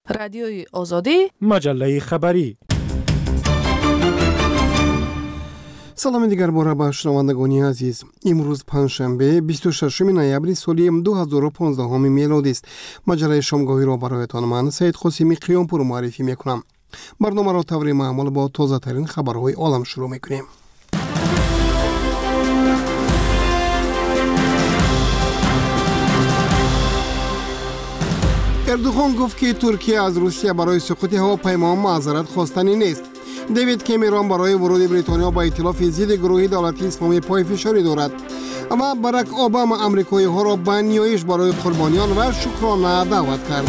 رادیوی آزادی، مجله خبری. سلام دیگر باره به شنوندگان عزیز. امروز پنجشنبه 26 نوامبر سال 2015 میلادی است. مجله شامگاهی را برایتان من سید قاسمی قیامپور معرفی میکنم. برنامه را طور معمول با تازه ترین خبرهای عالم شروع میکنیم. اردوغان گفت که ترکیه از روسیه برای سقوط هواپیما معذرت خواستنی نیست. دیوید کامرون برای ورود بریتانیا با ائتلاف ضد گروهی دولتی اسلامی پای فشاری دارد و باراک اوباما آمریکایی ها را به نیایش برای قربانیان و شکرانه دعوت کرد.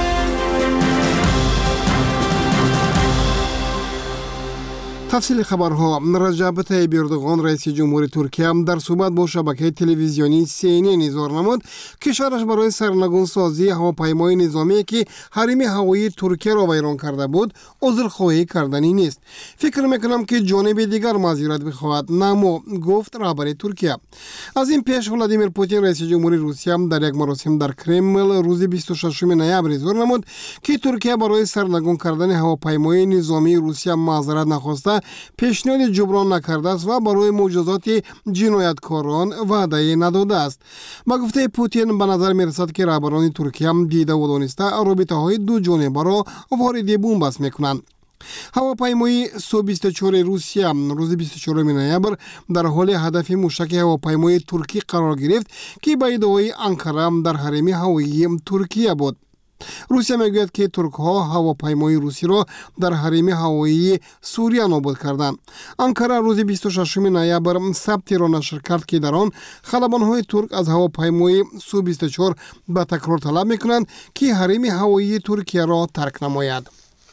تفصیل خبرها. رجب طیب اردوغان رئیس جمهور ترکیه در صحبت با شبکه تلویزیونی CNN اظهار نمود کشورش برای سرنگون سازی هواپیمای نظامی که حریم هوایی ترکیه را ویران کرده بود عذرخواهی کردنی نیست. فکر میکنم که جانب دیگر معذرت بخواهد، نمو گفت رهبر ترکیه. از این پیش ولادیمیر پوتین رئیس جمهور روسیه در یک مراسم در کرمل روز 26 نوامبر اظهار نمود که ترکیه برای سرنگون کردن هواپیمای نظامی روسیه معذرت نخواسته پیشنهاد جبران نکرده است و برای معجزات جنایتکاران وعده نداده است. با گفته پوتین به نظر می رسد که رهبران ترکیه دیده و دانسته رابطه های دو جانبه را وارد بنبست می کنند. هواپیمای سو-24 روسیه روز 24 نوامبر در حال هدف موشک هواپیمای ترکی قرار گرفت که به ادعای انقره در حریم هوایی ترکیه بود. روسیه میگوید که ترک ها هواپیمای روسی را در حریم هوایی سوریه نابود کردند. انقره روز 26 نوامبر ثبتی را نشر کرد که در آن خلبان های ترک از هواپیمای سو-24 به تکرار طلب میکنند که حریم هوایی ترکیه را ترک نماید.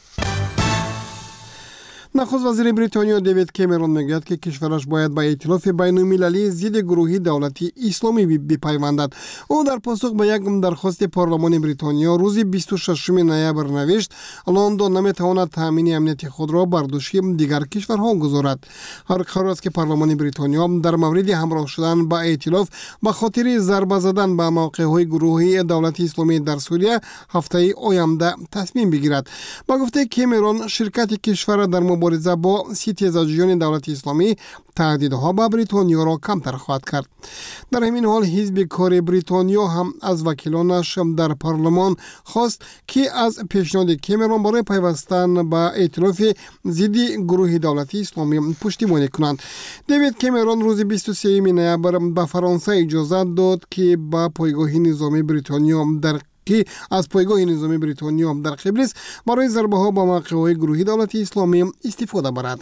نخست وزیر بریتانیا دیوید کامرون میگوید که کشورش باید به ائتلاف بین‌المللی ضد گروهی دولتی اسلامی بپیوندد. او در پاسخ به یک درخواست پارلمان بریتانیا روز 26 نوامبر نوشت لندن نمیتواند تامین امنیت خود را بر دوش دیگر کشورها گذارد. هر قرار است که پارلمان بریتانیا در مورد همراه شدن با ائتلاف به خاطر ضربه زدن به موقع‌های گروهی دولتی اسلامی در سوریه هفته آینده تصمیم بگیرد. با گفته کامرون شرکت کشور در مبارزه با ستیزاجویان دولت اسلامی تهدیدها به بریتانیا را کمتر خواهد کرد. در همین حال حزب کار بریتانیا هم از وکیلانش در پارلمان خواست که از پیشنهاد کامرون برای پیوستن به ائتلاف ضد گروه دولتی اسلامی پشتیبانی کنند. دیوید کامرون روز 23 نوامبر به فرانسه اجازه داد که با پایگاه نظامی بریتانیا از پایگاه نظامی بریتانیا در قبرس برای ضربه ها به موقع‌های گروهی دولتی اسلامی استفاده برد.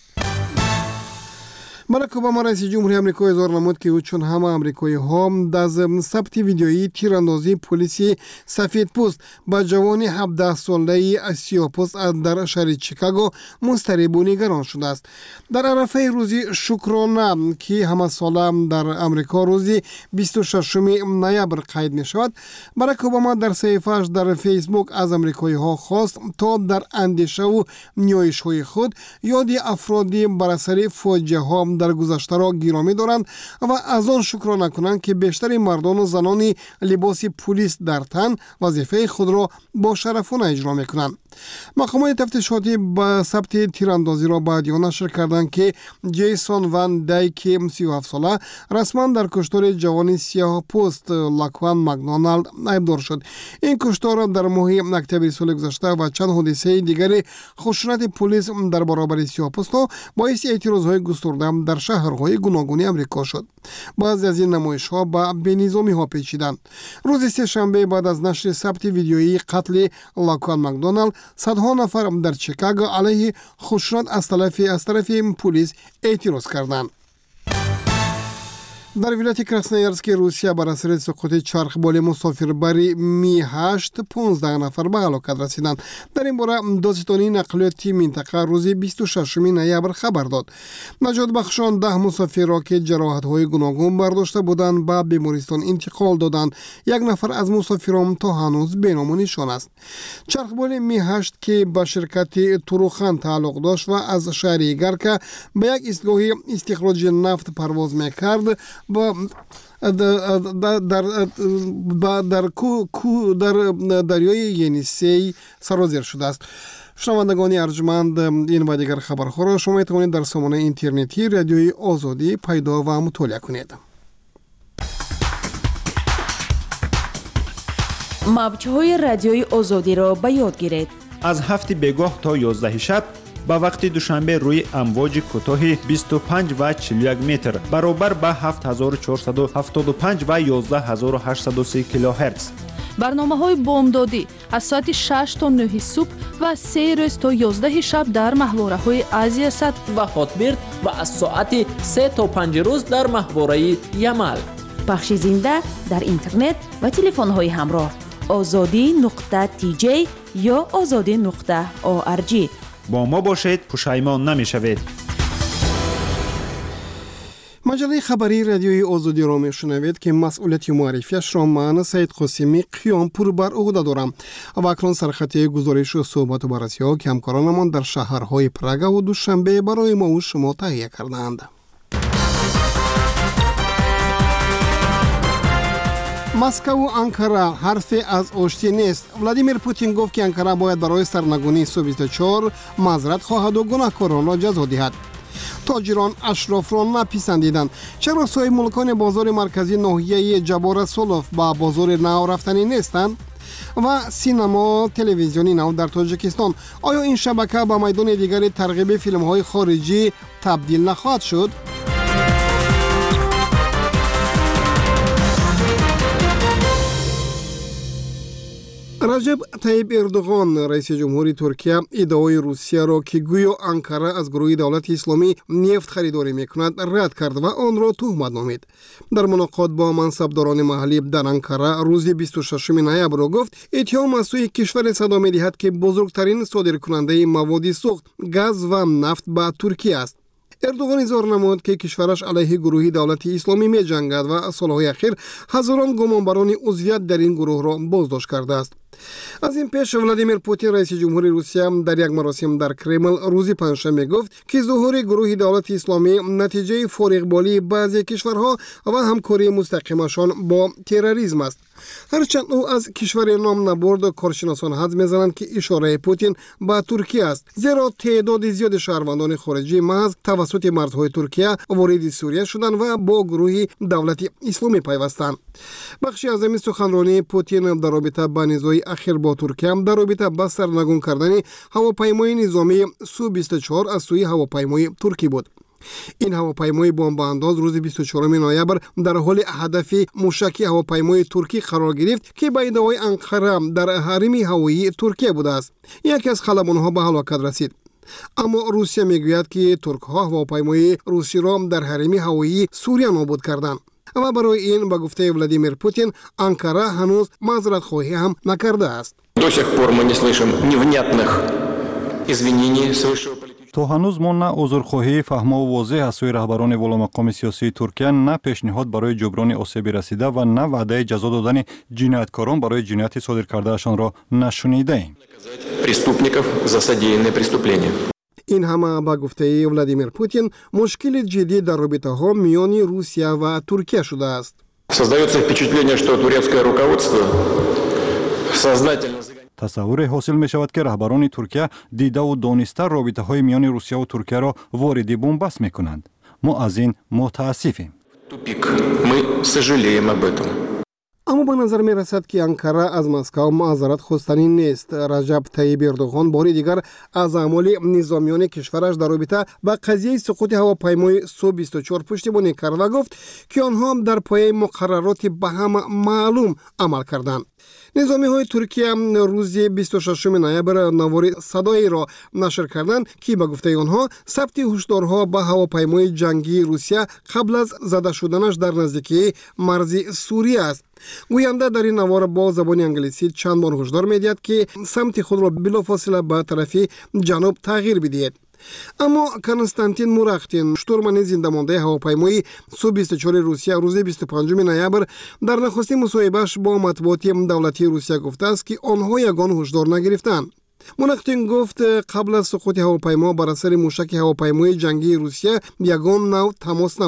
باراک اوباما رئیس جمهوری آمریکا اظهار نمود که او چون همه آمریکایی ها از ثبت ویدیویی تیراندازی پلیسی سفید پوست با جوان 17 ساله سیاه‌پوست در شهر شیکاگو مضطرب و نگران شده است. در عرفه روز شکرانه که همه ساله در آمریکا روز 26 نوامبر قید می شود، باراک اوباما در صفحه‌اش در فیسبوک از آمریکایی ها خواست تا در اندیشه و نیایش های خود یاد افرادی بر اثر فاجعه ها در گذشته را گرامی دارند و از آن شکرانه کنند که بیشتر مردان و زنان لباس پلیس در تن وظیفه خود را با شرفانه اجرا میکنند. مقامات تفتیشاتی با ثبت تیراندازی را بعد نشر کردند که جیسون وان دایک 37 ساله رسما در کشتار جوان سیاه پوست لاکوان مکدونالد ایبدار شد. این کشتار در ماه اکتبر سال گذشته و چند حادثه دیگر خشونت پلیس در برابر سیاه پوست‌ها باعث اعتراض‌های گسترده در شهرهای گوناگون آمریکا شد. بعضی از این نمایش‌ها به بی‌نظامی‌ها پیچیدند. روز سه‌شنبه بعد از نشر ثبت ویدیویی قتل لاکوان مکدونالد صدها نفر در شیکاگو علیه خشونت از طرف پلیس اعتراض کردند. در ولایت کراسنویارسک روسیه بر اثر سقوط چرخبال مسافربری می 8 15 نفر به هلاکت رسیدند. در این باره دادستانی نقلیاتی منطقه روز 26 نوامبر خبر داد. نجات بخشان 10 مسافر را که جراحت‌های گوناگون برداشته بودند به بیمارستان انتقال دادند. یک نفر از مسافران تا هنوز بینام و نشان است. چرخبال می 8 که به شرکت تروخان تعلق داشت و از شهر گرکا به یک ایستگاه استخراج نفت پرواز می‌کرد با در دریای ینیسه سرازیر شده است. شنوندگان ارجمند، این و دیگر خبرها را شما میتوانید در سامانه اینترنتی رادیوی آزادی پیدا و مطالعه کنید. موج‌های رادیوی آزادی را به یاد گیرید. از 7 بگاه تا 11 شب با وقت دوشنبه روی امواج کوتاه 25 و 41 متر برابر با 7475 و 11803 کیلوهرتز. برنامه‌های بامدادی از ساعت 6 تا 9 صبح و 3 روز تا 11 شب در محوره‌های آسیا سد و هاتبرد و از ساعت 3 تا 5 روز در محوره یمل. پخش زنده در اینترنت و تلفن‌های همراه azadi.tj یا azadi.org. با ما باشید، پشیمان نمی‌شوید. مجله خبری رادیوی آزادی را میشنوید که مسئولیت معرفیش را من سید قاسمی قیامپور بر عهده دارم و اکنون سرخط گزارش و صحبت و بررسی ها که همکارانمان در شهرهای پراگ و دوشنبه برای ما و شما تهیه کردند. مسکو و انکارا حرفی از آشتی نیست. ولادیمیر پوتین گفت که انکارا باید برای سرنگونی سو 24 معذرت خواهد و گناهکاران را جزا دهد. تاجران اشراف را نپسندیدند. چرا صاحب ملکان بازار مرکزی ناحیه جبار سولوف با بازار نو رفتنی نیستند؟ و سینما تلویزیونی نو در تاجیکستان، آیا این شبکه به میدان دیگر ترغیب فیلم های خارجی تبدیل نخواهد شد؟ رجب طیب اردوغان رئیس جمهوری ترکیه ادعای روسیه را که گویا انکارا از گروه دولت اسلامی نفت خریداری میکند رد کرد و آن را تهمت نامید. در ملاقات با منصبداران محلی در انکارا روز 26 نوامبر گفت اتهام از سوی کشور صدا می‌دهد که بزرگترین صادرکننده مواد سوخت، گاز و نفت به ترکیه است. اردوغان اظهار نمود که کشورش علیه گروه دولت اسلامی می جنگد و سالهای اخیر هزاران گمانبران عضویت در این گروه را بازداشت کرده است. از این پیش ولادیمیر پوتین رئیس جمهوری روسیه در یک مراسم در کرمل روز پنجشنبه گفت که ظهور گروه دولت اسلامی نتیجه فارغبالی بعضی کشورها و همکاری مستقیمشان با تروریسم است. هرچند او از کشور نام نبرد، کارشناسان حدس می‌زنند که اشاره پوتین به ترکیه است، زیرا تعداد زیاد شهروندان خارجی محض توسط مرزهای ترکیه وارد سوریه شدند و با گروه دولت اسلامی پیوستند. بخشی از این سخنرانی پوتین در رابطه با نزاع اخیر با ترکیه در رابطه با سرنگون کردن هواپیمای نظامی سو 24 از سوی هواپیمای ترکی بود. این هواپیمای بمبانداز روز 24 نوامبر در حال هدف موشکی هواپیمای ترکی قرار گرفت که به ادعای انقره در حریم هوایی ترکیه بوده است. یکی از خلبان‌ها به هلاکت رسید. اما روسیه میگوید که ترک‌ها هواپیمای روسی را در حریم هوایی سوریه نابود کردند. و برای این به گفته ولادیمیر پوتین انکارا هنوز معذرت خواهی هم نکرده است. تا هنوز ما نه عذرخواهی فهما و واضح از سوی رهبران ولامقام سیاسی ترکیه، نه پیشنهاد برای جبران آسیب رسیده و نه وعده جزا دادن جنایتکاران برای جنایت صادر کردهشان را نشنیده ایم. این همه با گفته ولادیمیر پوتین مشکل جدی در رابطه ها میان روسیه و ترکیه شده است. تصور حاصل می شود که رهبران ترکیه دیده و دانسته رابطه های میان روسیه و ترکیه را وارد بن‌بست می کنند. ما از این متاسفیم. اما به نظر می رسد که انکارا از مسکو معذرت خواستنی نیست. رجب طیب اردوغان بار دیگر از اعمال نظامیان کشورش در رابطه با قضیه سقوط هواپیمای سو 24 پشتیبانی کرد و گفت که آنها در پای مقررات به هم معلوم عمل کردند. نظامی های ترکیه روز 26 نوامبر نوار صدایی را نشر کردند که به گفته آنها ثبت هشدارها به هواپیمای جنگی روسیه قبل از زده شدنش در نزدیکی مرز سوریه است. گوینده در این نوار با زبان انگلیسی چند بار هشدار می‌دهد که سمت خود را بلافاصله به طرف جنوب تغییر بدهید. اما کنستانتین موراختین شتورمن زنده مانده هواپیمای سو 24 روسیه روز 25 نوامبر در نخستین مصاحبه‌اش با مطبوعات دولتی روسیه گفته است که آنها یگان هشدار نگرفتند. موراختین گفت قبل از سقوط هواپیما بر اثر موشک هواپیمای جنگی روسیه یگان نوع تماس نبود.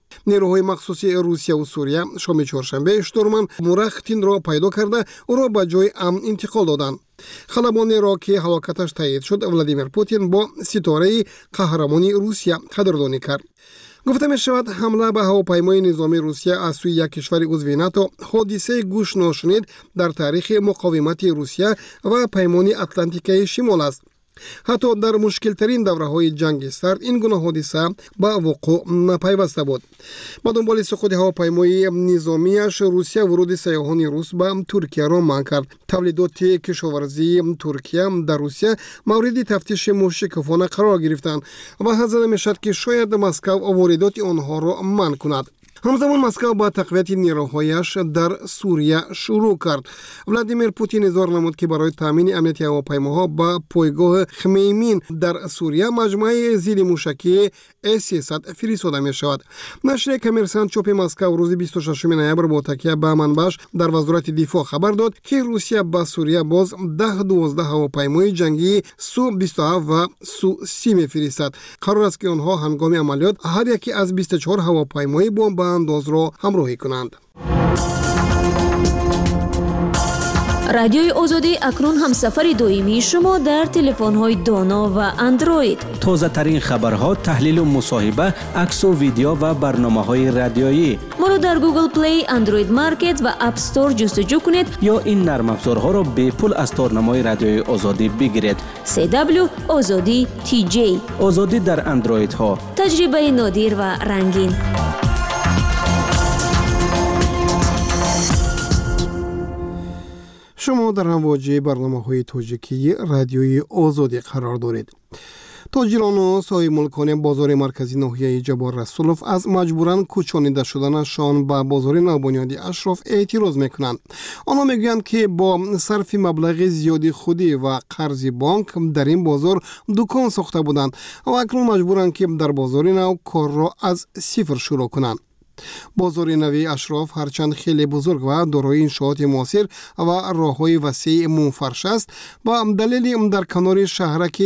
نیروهای مخصوصی روسیه و سوریه شام چهارشنبه شتورمن مورختین را پیدا کرده او را به جای امن انتقال دادند. خلبانی را که هلاکتش تایید شد ولادیمیر پوتین با ستاره قهرمانی روسیه قدردانی کرد. گفته می شود حمله به هواپیمای نظامی روسیه از سوی یک کشور عضو ناتو حادثه گوش ناشنید در تاریخ مقاومت روسیه و پیمان اتلانتیک شمال است. حتی در مشکل ترین دوره های جنگ سرد این گونه حادثه به وقوع نپیوسته بود. با دنبال سقوط هواپیمای نظامیش روسیه ورود سیاحان روس به ترکیه را منع کرد. تولیدات کشاورزی ترکیه در روسیه مورد تفتیش مشکوکانه قرار گرفتند و حذر میشد که شاید مسکو واردات آنها را منع کند. همزمان مسکو با تقویت نیروهایش در سوریه شروع کرد. ولادیمیر پوتین اظهار نمود که برای تامین امنیت هواپیماها با پایگاه خمیمین در سوریه مجموعه ضد موشکی S-300 فرستاده می شود. نشر کمرسانت چاپ مسکو روز 26 نوامبر با تکیه به منبعش در وزارت دفاع خبر داد که روسیه به سوریه باز 10-12 هواپیمای جنگی سو-27 و سو-30 می‌فرستد. قرار است که آنها هنگام عملیات هر یکی از 24 هواپیمای بمب انداز را همراهی کنند. رادیوی آزادی اکنون هم سفر دائمی شما در تلفن‌های دانا و اندروید. تازه ترین خبرها، تحلیل و مصاحبه، عکس و ویدیو و برنامه‌های رادیویی. ما را در گوگل پلی، اندروید مارکت و اپ استور جستجو کنید یا این نرم افزارها را به پول از تارنمای رادیوی آزادی بگیرید. CW آزادی TJ. آزادی در اندروید ها. تجربه نادر و رنگین. شما در امواج برنامه‌های تاجیکی رادیوی آزادی قرار دارید. تاجران و صاحب ملکان بازار مرکزی ناحیه جبار رسولوف از مجبوراً کوچانیده شدنشان به بازار نوبنیادی اشراف اعتراض میکنند. آنها میگویند که با صرف مبلغ زیادی خودی و قرض بانک در این بازار دکان ساخته بودند و اکنون مجبورند که در بازار نو کار را از صفر شروع کنند. بازار نوی اشراف هرچند خیلی بزرگ و دارای انشاءات معاصر و راههای وسیع منفرش است، با دلیل در کنار شهرک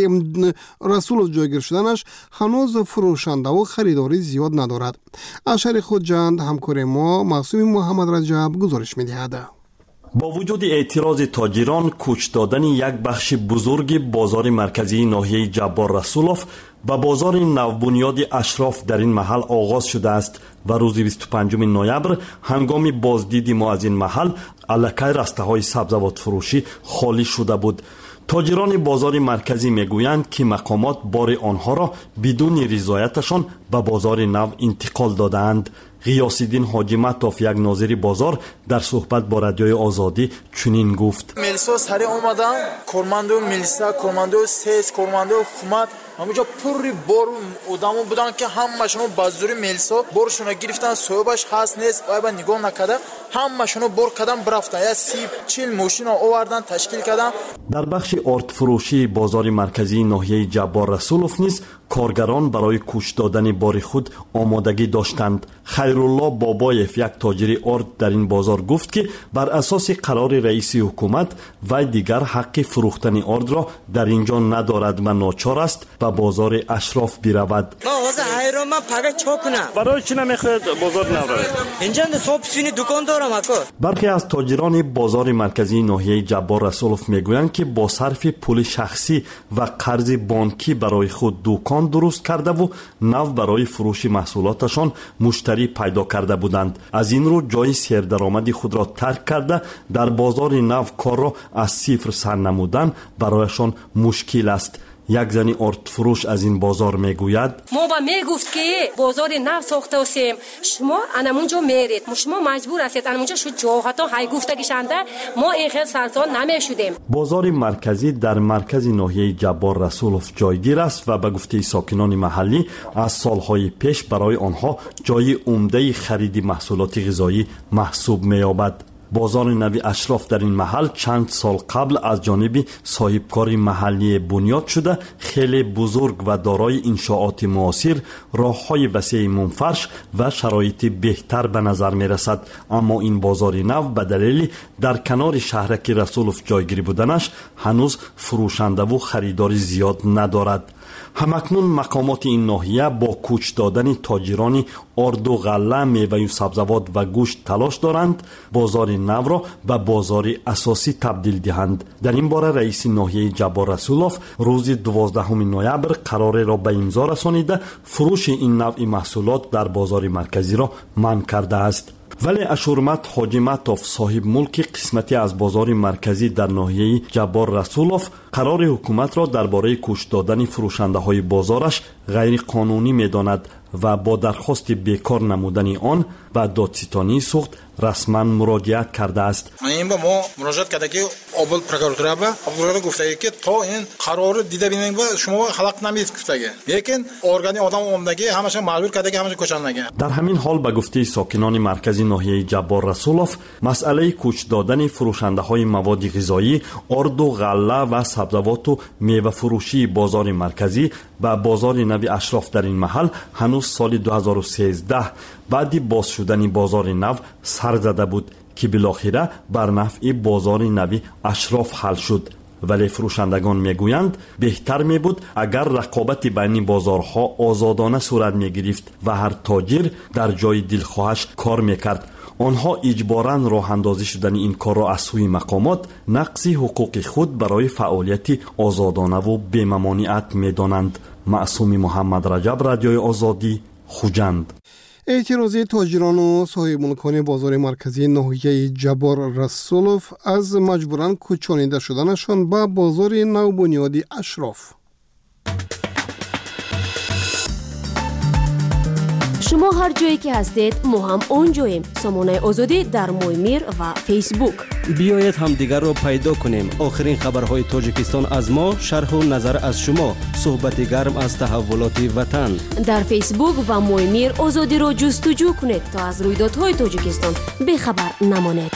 رسولوف جایگیر شدنش هنوز فروشنده و خریداری زیاد ندارد. از شهر خودجند همکار ما معصوم محمد رجب گزارش می‌دهد. با وجود اعتراض تاجران، کوچ دادن یک بخش بزرگ بازار مرکزی ناحیه جبار رسولوف و بازار نوبنیاد اشراف در این محل آغاز شده است و روز 25 نوامبر هنگام بازدید ما از این محل الکی رسته‌های سبزوات فروشی خالی شده بود. تاجران بازار مرکزی میگویند که مقامات بار آنها را بدون رضایتشان به بازار نو انتقال دادند. غیاس‌الدین حاجی مطاف، یک ناظر بازار، در صحبت با رادیوی آزادی چنین گفت: ملسا سری اومدن، کارمندو ملسا، کارمندو سیس، کارمندو حکومت همونجا پوری بار آدمو بودن که همشونو بازاری ملسا بارشونو گرفتن، صاحبش هست نیست و بعد نگاه نکرده همشونو بار کردن برفتن. یا 30-40 ماشین آوردن تشکیل کردن. در بخش آرد فروشی بازار مرکزی ناحیه جبار رسولوف نیز کارگران برای کوچ دادن بار خود آمادگی داشتند. خیرالله بابایف، یک تاجر آرد در این بازار، گفت که بر اساس قرار رئیس حکومت و دیگر حق فروختن آرد را در اینجا ندارد و ناچار است به بازار اشراف برود. ما واسه حیران من پگه چا کنم؟ برای چی نمیخواید بازار نرود؟ اینجا صبح سینی دکان دارم اکو. برخی از تاجران بازار مرکزی ناحیه جبار رسولوف میگویند که با صرف پول شخصی و قرض بانکی برای خود دکان درست کرده و نو برای فروش محصولاتشان مشتری پیدا کرده بودند. از این رو جای سردرآمدی خود را ترک کرده در بازار نو کار را از صفر سر نمودن برایشان مشکل است. یک زنی آرد فروش از این بازار میگوید: ما با میگفت که بازار نو ساخته هستیم، شما انمونجا میرید، شما مجبور هستید انمونجا شو جاهتا های گفتگیشنده، ما این خیلی سرسان نمیشدیم. بازار مرکزی در مرکز ناحیه جبار رسولوف جایگیر است و به گفته ساکنان محلی از سالهای پیش برای آنها جای عمده خرید محصولات غذایی محسوب می‌یابد. بازار نوی اشراف در این محل چند سال قبل از جانب صاحبکار محلی بنیاد شده، خیلی بزرگ و دارای انشاءات معاصر، راه‌های وسیع منفرش و شرایط بهتر به نظر می رسد. اما این بازار نو به دلیل در کنار شهرک رسولوف جایگیری بودنش هنوز فروشنده و خریداری زیاد ندارد. همکنون مقامات این ناحیه با کوچ دادن تاجران آرد و غله، میوه و سبزیجات و گوشت تلاش دارند بازار نو را به بازار اساسی تبدیل دهند. در این باره رئیس ناحیه جبار رسولوف روز 12 نوامبر قرار را به امضا رسانیده فروش این نوع محصولات در بازار مرکزی را منع کرده است. ولی اشورمت حاجمتوف صاحب ملک قسمتی از بازار مرکزی در ناحیه جبار رسولوف قرار حکومت را درباره کوچ دادن فروشنده های بازارش غیر قانونی می داند و با درخواست بیکار نمودن آن به دادستانی سوخت رسما مراجعت کرده است. این با ما مراجعت کرده که اول پروکuratura گفته که تا این قرار دیده ببینیم و شما خلق نمیید گفته. لیکن ارگانی آدم اومدگی همش مجبور کرده که همش کوچندگی. در همین حال به گفته ساکنان مرکزی ناحیه جبار رسولوف مسئله کوچ دادن فروشنده های مواد غذایی، آرد و غله و سبزیجات و میوه فروشی بازار مرکزی و بازار نو اشراف در این محل هنوز سال 2013 بعد باز شدن بازار نو سر زده بود که بالاخره بر نفع بازار نو اشراف حل شد. ولی فروشندگان میگویند بهتر می بود اگر رقابت بین بازارها آزادانه صورت می گرفت و هر تاجر در جای دلخواهش کار میکرد. آنها اجباراً راه اندازی شدن این کار را از سوی مقامات نقض حقوق خود برای فعالیت آزادانه و بی‌ممانعت می‌دانند. معصوم محمد رجب، رادیوی آزادی، خوجند. اعتراضی تاجران و صاحب ملکان بازار مرکزی ناحیه جبار رسولوف از مجبوراً کوچانیده شدنشان به بازار نوبنیادی اشراف. شما هر جایی که هستید ما هم اونجاییم. سامانه آزادی در مویمیر و فیسبوک. بیایید هم دیگر رو پیدا کنیم. آخرین خبرهای تاجیکستان از ما، شرح و نظر از شما، صحبت گرم از تحولات وطن. در فیسبوک و مویمیر آزادی رو جستجو کنید تا از رویدادهای تاجیکستان بخبر نمانید.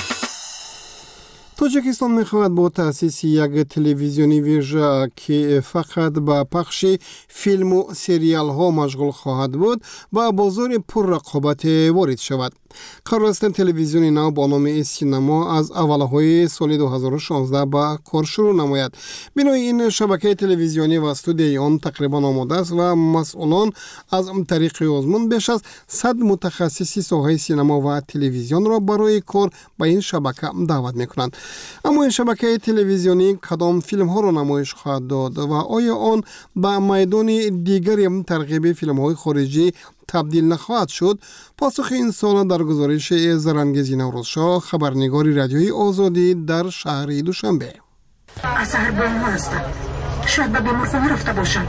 تاجیکستان می‌خواهد با تأسیس یک تلویزیونی ویژه که فقط با پخش فیلم و سریال ها مشغول خواهد بود با بازار پر رقابت وارد شود. قرار است تلویزیونی نو با نام سینما از اولهای سال 2016 با کار شروع نماید. بنای این شبکه تلویزیونی و استودیوی آن تقریبا آماده است و مسئولان از طریق آزمون بیش از 100 متخصص ساحه سینما و تلویزیون را برای کار با این شبکه دعوت میکنند. اما این شبکه تلویزیونی کدام فیلم ها را نمایش خواهد داد و آیا آن به میدان دیگری ترغیب فیلم های خارجی تبدیل نخواهد شد؟ پاسخ این سوال در گزارش زرانگیزی نوروزشاه، خبرنگاری رادیوی آزادی در شهر دوشنبه. از هر بام هستم. شاید به بیمارخانه رفته باشم.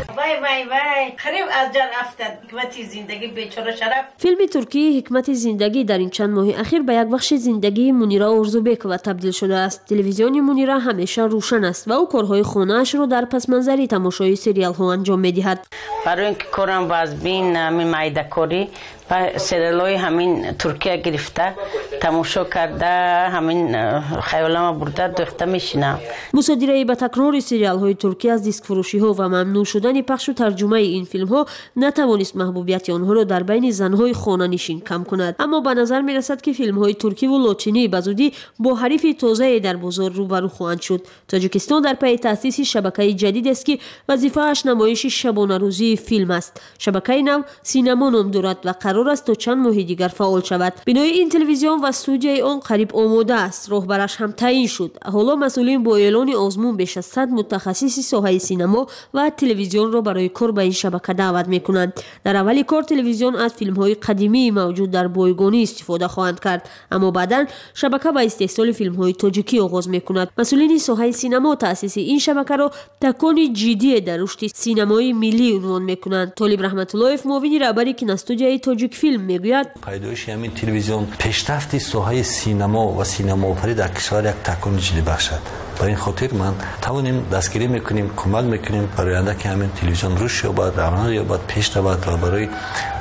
وای خریب از جان افتاد. حکمت زندگی بیچاره شرف. فیلم ترکی حکمت زندگی در این چند ماه اخیر به یک بخش زندگی منیرا اورزوبک و تبدیل شده است. تلویزیون منیرا همیشه روشن است و او کارهای خانه‌اش را در پس منظری تماشای سریال ها انجام می‌دهد. برای اینکه کارم باز بین همین مایده‌کاری و سریال‌های همین ترکیه گرفته تماشا کرده همین خیالم برده دوخته میشینم. مصادره به تکرار سریال‌های ترکی از دیسک فروشی‌ها و ممنوع شدن پخش و ترجمه این فیلم‌ها نتوانست محبوبیت آنها را در بین زن‌های خانه‌نشین کم کند. اما به نظر می‌رسد که فیلم‌های ترکی و لاتینی بزودی با حریف تازه در بازار روبرو خواهند شد. تاجیکستان در پی تأسیس شبکه جدید است که وظیفه‌اش نمایش شبانه روزی فیلم است. شبکه نو سینما نام دارد و قرار است تا چند ماه دیگر فعال شود. بنای این تلویزیون و استودیوی آن قریب آماده است. راهبرش هم تعیین شد. حالا مسئولین با اعلان آزمون بیش از 100 متخصص ساحه سینما و تلویزیون را برای کار به این شبکه دعوت می‌کنند. در اول کار تلویزیون از فیلم‌های قدیمی موجود در بایگانی استفاده خواهند کرد، اما بعداً شبکه با استحصال فیلم‌های تاجیکی آغاز می‌کند. مسئولین ساحه سینما تأسیس این شبکه را تکانی جدی در رشد سینمای ملی عنوان می‌کنند. طالب رحمت اللهیف، معاون رهبری کینوستودیوی تاجیک فیلم، میگوید پیدایش همین تلویزیون پیشرفت ساحه سینما و سینماآفرینی در کشور یک تکان جدی بخشد. برای این خاطر من توانیم دستگیری میکنیم، کمک میکنیم برای آینده که همین تلویزیون رشد یابد، رونق یابد، پیش رود و برای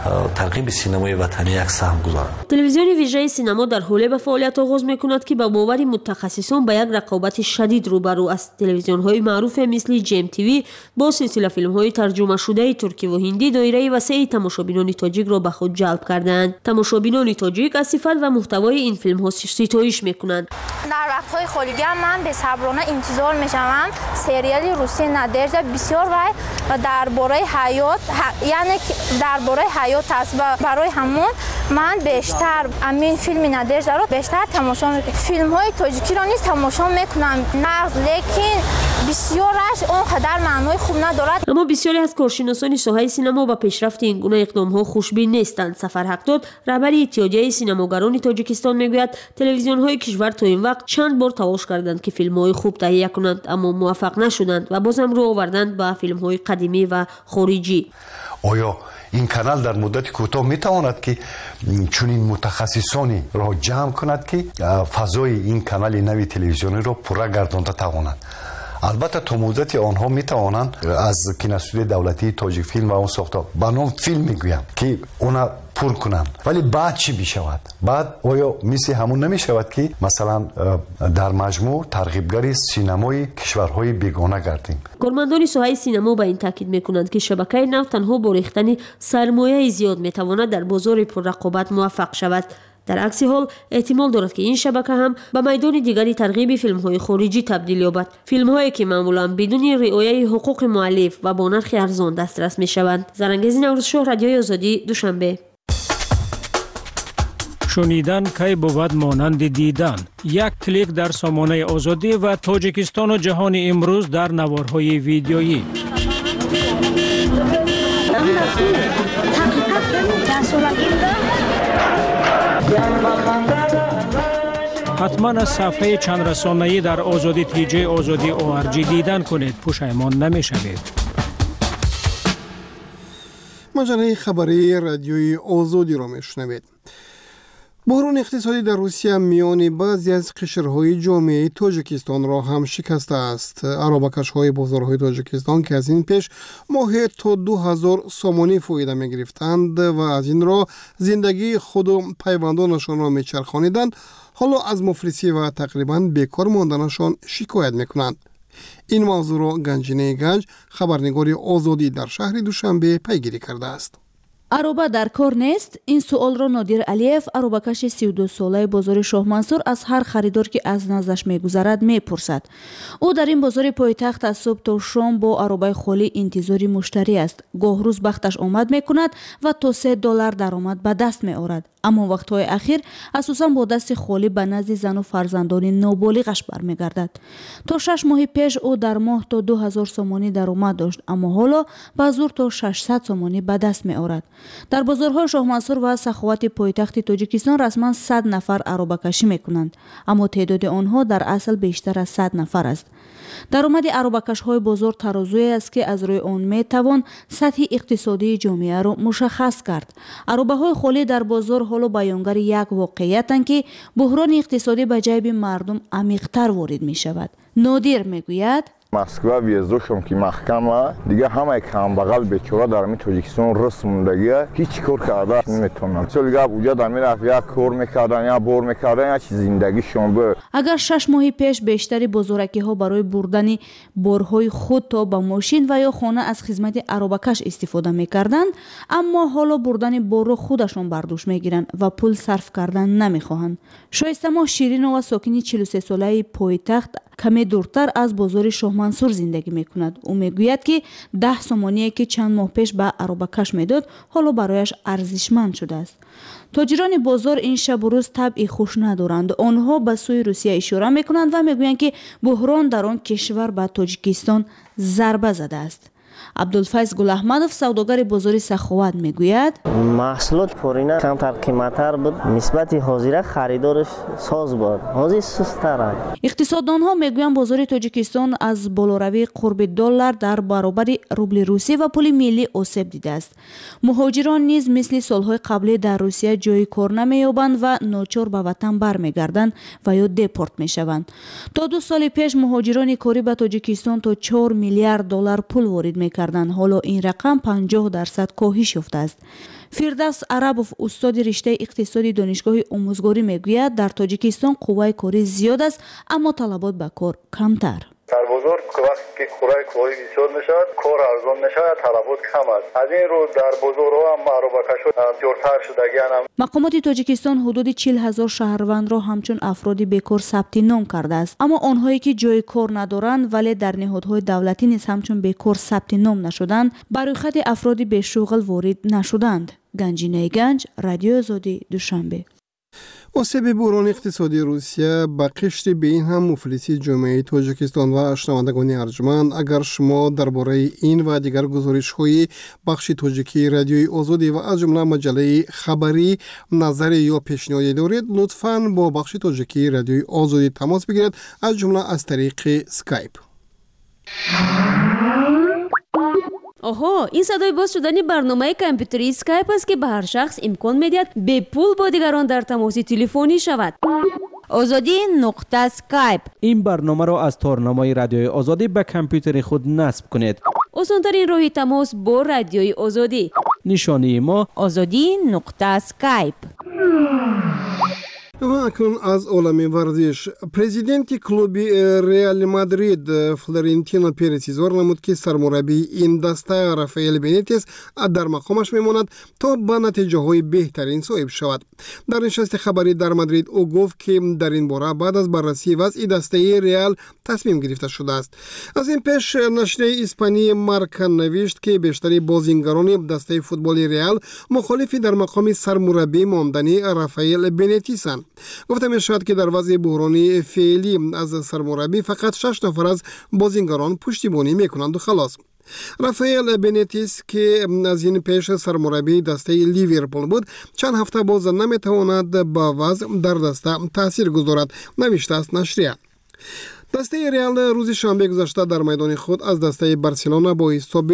ترغیب سینمای وطنی یک سهم گذارد. تلویزیون ویژه سینما در حال به فعالیت آغاز میکند که به باور متخصصان به یک رقابت شدید روبرو است. تلویزیون‌های معروف مثل جیم تیوی با سلسله فیلم‌های ترجمه شده ترکی و هندی دایره وسیع تماشابینان تاجیک را به خود جلب کردند. تماشابینان تاجیک از صفت و محتوای این فیلم‌ها ستایش میکنند. در وقت‌های خالیگی من به صبر صبرانه انتظار میشم سریال روسی نادژدا بسیار وای و درباره حیات یعنی درباره حیات است و برای همون من بیشتر همین فیلم نادژدا رو بیشتر تماشا میکنم. فیلم های تاجیکی رو نیز تماشا میکنم نقد لیکن بسیارش اونقدر معنای خوب ندارد. اما بسیاری از کارشناسان ساحه سینما با پیشرفت این گونه اقدام‌ها خوشبین نیستند. سفر حقداد رهبر اتحادیه سینماگران تاجیکستان میگوید تلویزیون‌های کشور تا این وقت چند بار تلاش کردند که فیلم‌های خوب تهیه کنند اما موفق نشدند و بازم رو آوردند به فیلم‌های قدیمی و خارجی. آیا این کانال در مدت کوتاه میتواند که چنین متخصصانی را جمع کند که فضای این کانال نوی تلویزیونی را پره گردانده تواند؟ البته تا مدت آنها میتوانند از کینوستودیوی دولتی تاجیک فیلم و اون ساخته به نام فیلم میگویم که اونا پر کنند، ولی بعد چی میشود؟ بعد آیا مثل همون نمیشود که مثلا در مجموع ترغیبگری سینمای کشورهای بیگانه گردیم؟ کارمندان ساحه سینما به این تاکید میکنند که شبکه نو تنها با ریختن سرمایه زیاد میتواند در بازار پررقابت موفق شود. در عکس حال احتمال دارد که این شبکه هم به میدان دیگری ترغیب فیلم‌های خارجی تبدیل یابد، فیلم‌هایی که معمولاً بدون رعایت حقوق مؤلف و با نرخ ارزان دسترس می‌شوند. زرنگزی نوروزشاه، رادیوی آزادی، دوشنبه. شنیدن کی بود مانند دیدن. یک کلیک در سامانه آزادی و تاجیکستان و جهان امروز در نوارهای ویدیویی. حتما از صفحه چند رسانه‌ای در آزادی تیجی آزادی ORG دیدن کنید، پشیمان نمی‌شوید. مجله خبری رادیوی آزادی را میشنوید. بحران اقتصادی در روسیه میان بعضی از قشرهای جامعه تاجیکستان را هم شکسته است. ارابکش‌های بازارهای تاجیکستان که از این پیش ماهی تا 2000 سومانی فایده می‌گرفتند و از این را زندگی خود و پیوندانشان را می‌چرخانیدند، حالا از مفلسی و تقریباً بیکار ماندنشان شکایت می‌کنند. این موضوع را گنجینه گنج، خبرنگار آزادی در شهر دوشنبه پیگیری کرده است. ароба дар кор нест? ин суолро нодир алиев, аробакаши 32 солаи бозори шоҳмансур аз ҳар харидор ки аз наздаш мегузарад мепурсад. ӯ дар ин бозори пойтахт аз субҳ то шом бо аробаи холӣ интизори муштарӣ аст. гоҳ рӯз бахташ омад мекунад ва то $3 даромад ба даст меорад. аммо вақтҳои ахир асосан бо дасти холӣ ба назди зану фарзандони ноболиғаш бармегардад. то 6 моҳи пеш ӯ дар моҳ то 2000 сомонӣ даромад дошт, аммо ҳоло ба зур то 600 сомонӣ ба даст меорад. дар бозорҳои шоҳмансур ва саховати пойтахти тоҷикистон расман 100 нафар аробакашӣ мекунанд, аммо теъдоди онҳо дар асл бештар аз 100 нафар аст. даромади аробакашҳои бозор тарозуе аст ки аз рӯи он метавон сатҳи иқтисодии ҷомеаро мушаххас кард. аробаҳои холӣ дар бозор ҳоло баёнгари як воқеиятанд ки буҳрони иқтисодӣ ба ҷайби мардум амиқтар ворид мешавад. нодир мегӯяд: Moskva въездошам ки маҳкама дига ҳамаи камбағал бечора дар ҳамин Тоҷикистон рус мондагия ҳеҷ кор карда наметавонанд. Соли гап уҷа дар мерафт як кор мекардан я бор мекардан я чи зиндагишон бо. Агар 6 моҳи пеш бештари бозоракиҳо барои бурдани борҳои худ то ба мошин ва ё хона аз хизмати аробакаш истифода мекарданд, аммо ҳоло бурдани борро худашон бар дӯш мегиранд ва пул сарф кардан намехоҳанд. Шоистамоҳ Ширинова, сокини 43 солаи пойтахт, каме дуртар аз бозори шоҳмансур зиндагӣ мекунад. ӯ мегӯяд ки 10 сомоние ки чанд моҳ пеш ба аробакаш медод, ҳоло барояш арзишманд шудааст. тоҷирони бозор ин шабу рӯз табъи хуш надоранд. онҳо ба сӯи Русия ишора мекунанд ва мегӯянд ки буҳрон дар он кишвар ба Тоҷикистон зарба задааст. абдулфайз гулаҳмадов, савдогари бозори саховат, мегӯяд: маҳсулот форина камтар қиматтар буд, нисбати ҳозира харидораш соз буд, ҳозир сусттар. иқтисоддонҳо мегӯянд бозори Тоҷикистон аз болоравии қурби $1 дар баробари рубли русӣ ва пули миллӣ осеб дидааст. муҳоҷирон низ мисли солҳои қаблӣ дар Русия ҷойи кор намеёбанд ва ночор ба ватан бармегарданд ва ё депорт мешаванд. то 2 соли пеш муҳоҷирони корӣ ба Тоҷикистон то $4 миллиард пул ворид мекарданд. ҳоло ин рақам 50% коҳиш ёфтааст. фирдавс арабов, устоди риштаи иқтисоди донишгоҳи омӯзгорӣ, мегӯяд дар Тоҷикистон қувваи корӣ зиёд аст, аммо талабот ба кор камтар. سربازان بزرگ که وقتی که کورای کاری بسیار میشود کار ارزان میشود طلبات کم است از این رو در بازارها هم معروبکش جورتر شدگیان. مقامات تاجیکستان حدود 40,000 شهروند را همچون افرادی بیکار ثبت نام کرده است، اما آنهایی که جای کار ندارند ولی در نهادهای دولتی نیز همچون بیکار ثبت نام نشدند برای خط افرادی به شغل وارد نشدند. گنجینه گنج، رادیو آزادی، دوشنبه. آسیب بحران اقتصادی روسیه با قشر به این هم مفلسی جامعه تاجیکستان و شنوندگان ارجمند. اگر شما درباره این و دیگر گزارش‌های بخش تاجیکی رادیوی آزادی و از جمله مجله خبری نظری یا پیشنهادی دارید، لطفاً با بخش تاجیکی رادیوی آزادی تماس بگیرید، از جمله از طریق اسکایپ. آها، این صدای باز شدن برنامه کامپیوتری اسکایپ است که به هر شخص امکان می‌دهد به پول با دیگران در تماس تلفنی شود. آزادی نقطه اسکایپ. این برنامه را از تارنامه رادیوی آزادی به کامپیوتر خود نصب کنید. آسان‌ترین راه تماس با رادیوی آزادی. نشانی ما آزادی نقطه اسکایپ. و اکنون از عالم ورزش، پرزیدنت کلوب ریال مادرید فلورنتینو پرز اظهار نمود که سرمربی این دسته رافائل بنیتس در مقامش میماند تا به نتیجه های بهترین صاحب شود. در نشست خبری در مادرید او گفت که در این باره بعد از بررسی وضع دسته ریال تصمیم گرفته شده است. از این پیش نشر اسپانی مارکا نوشت که بیشتر بازیگران دسته فوتبال ریال مخالف در مقام سرمربی ماندن رافائل بنیتسند. گفته می شود که در وضع بحرانی فعلی از سرمربی فقط 6 نفر از بازیگران پشتیبانی میکنند و خلاص. رافائل بنیتس که از این پیش سرمربی دسته لیورپول بود چند هفته باز نمیتواند با وضع در دسته تاثیر گذارد، نوشته است نشریه. دسته ریال روز شنبه گذشته در میدان خود از دسته بارسلونا با حساب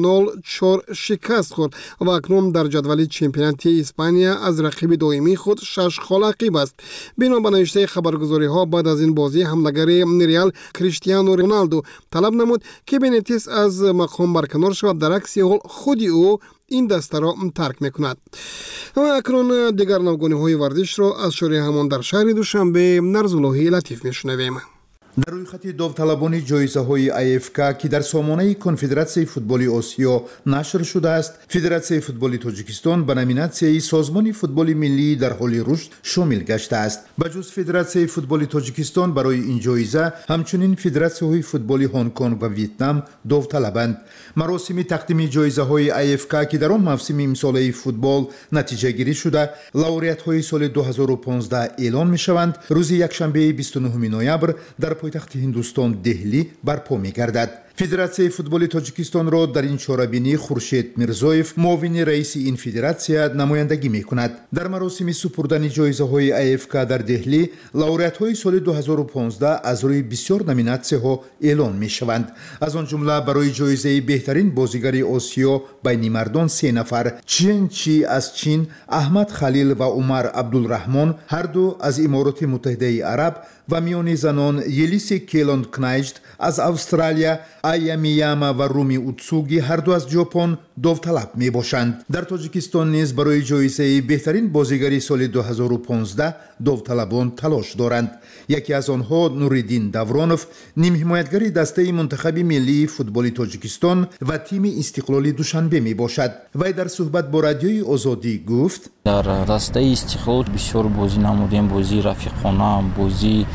0-4 شکست خورد و اکنون در جدول چمپیونات اسپانیا از رقیب دائمی خود 6 خال عقب است. بنا به نوشته خبرگزاری ها بعد از این بازی حملگر ریال کریستیانو رونالدو طلب نمود که بنیتس از مقام برکنار شود، در عکس حال خود او این دسته را ترک میکند. و اکنون دیگر نوگانی‌های ورزش را از شوری همان در شهر دوشنبه نرزاللهی لطیف میشنویم. در روی خط داوطلبان جایزه‌های IFK که در سامانه کنفدراسیون فوتبال آسیا نشر شده است، فدراسیون فوتبال تاجیکستان به نامیناسیون سازمان فوتبال ملی در حال رشد شامل گشته است. بجز فدراسیون فوتبال تاجیکستان برای این جایزه همچنین فدراسیون فوتبال هنگ کنگ و ویتنام داوطلبند. مراسم تقدیم جایزه‌های IFK که در آن موسم امساله فوتبال نتیجه گیری شده، لауریات‌های سال 2015 اعلان می‌شوند. روز یکشنبه 29 نوامبر در پایتخت هندوستان دهلی برپا می‌گردد. فدراسیون فوتبال تاجیکستان را در این چهاربینی خورشید میرزایف معاون رئیس این فدراسیون نمایندگی می‌کند. در مراسم سپردن جایزه‌های IFK در دهلی، لауریات‌های سال 2015 از روی بسیار نامیناسیون‌ها اعلان می‌شوند. از آن جمله برای جایزه بهترین بازیگر آسیا بین مردان 3 نفر، چین چی از چین، احمد خلیل و عمر عبدالرحمن هر دو از امارات متحده عرب و میان زنان یلیس کیلاند کنایجت از استرالیا، آیا میاما و رومی اوتسوگی هر دو از ژاپن داوطلب می باشند. در تاجیکستان نیز برای جایزه بهترین بازیگر سال 2015 داوطلبان تلاش دارند. یکی از آنها نوریدین داورانوف، نیم حمایتگر دسته منتخب ملی فوتبال تاجیکستان و تیم استقلالی دوشنبه می باشد. وی در صحبت با رادیوی آزادی گفت: در دسته استقلال بسیار بازی نمودیم، بازی رفیقانه، بازی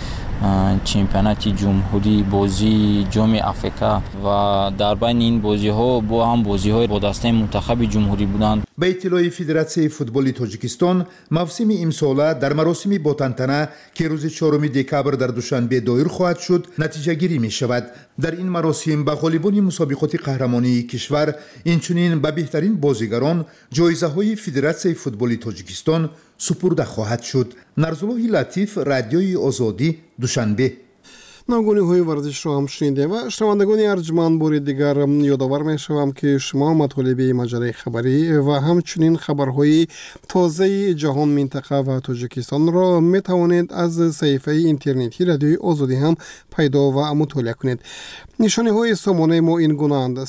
چمپیونات جمهوری، بازی جام آفریقا و در بین این بازی ها با هم بازی های با دسته منتخب جمهوری بودند. به اطلاع فدراسیون فوتبال تاجیکستان، موسم امساله در مراسم با تنتنه که روز 4 دکامبر در دوشنبه دایر خواهد شد نتیجه گیری می شود. در این مراسم به غالبان مسابقات قهرمانی کشور، اینچنین به بهترین بازیگران جایزه های فدراسیون فوتبال تاجیکستان سپرده خواهد شد. نرزاللهی لطیف، رادیوی آزادی، دوشنبه. نوگانی‌های ورزش را هم شنیدیم و شنوندگان ارجمند بار دیگر یادآور می‌شوم که شما مطالب مجله خبری و همچنین خبرهای تازه جهان، منطقه و تاجیکستان را می‌توانید از صفحه اینترنتی رادیوی آزادی هم پیدا و مطالعه کنید. نشانه‌های سامانه ما این گونه‌اند: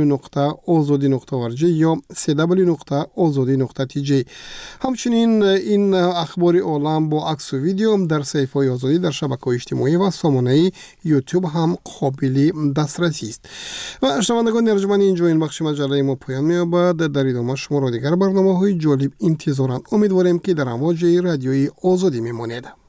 www.azadi.org یا www.azadi.tj. همچنین این اخبار عالم با عکس و ویدیو در صفحه آزادی در شبکه‌های اجتماعی و سامانه رسانه‌ای یوتیوب هم قابل دسترسی است. و شنوندگان ارجمند اینجا این بخش مجله ما پایان می‌یابد. در ادامه شما را دیگر برنامه‌های جالب انتظارند. امیدواریم که در امواج رادیوی آزادی میمانید.